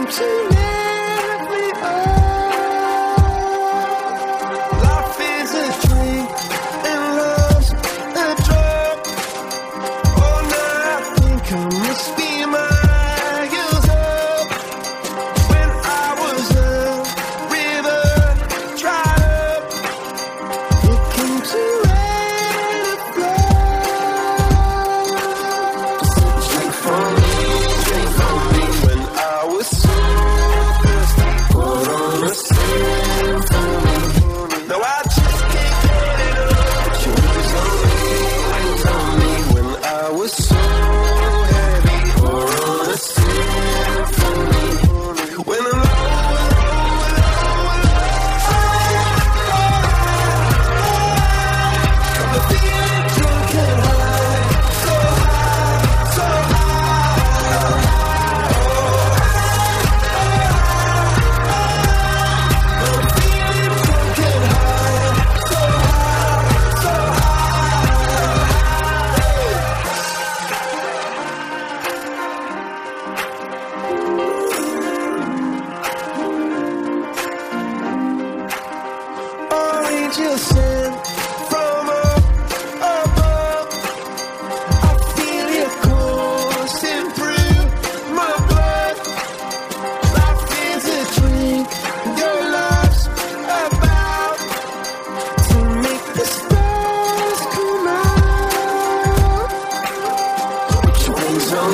angel sent from up above. I feel your coursing through my blood. Life is a drink, your love's about to make the stars come out. Put your wings on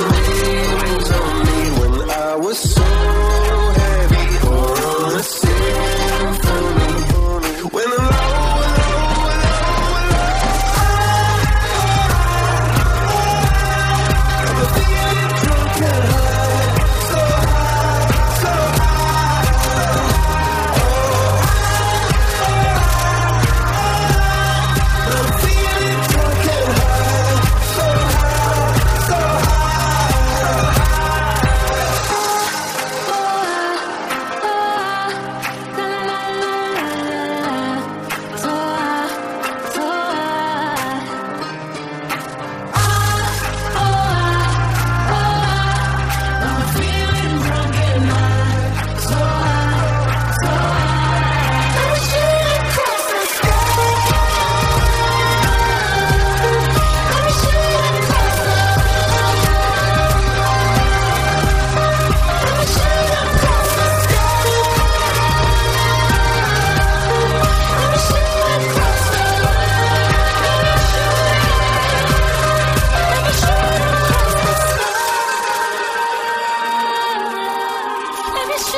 me when I was so heavy. Pour on a symphony when I'm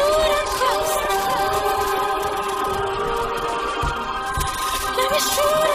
Let me shoot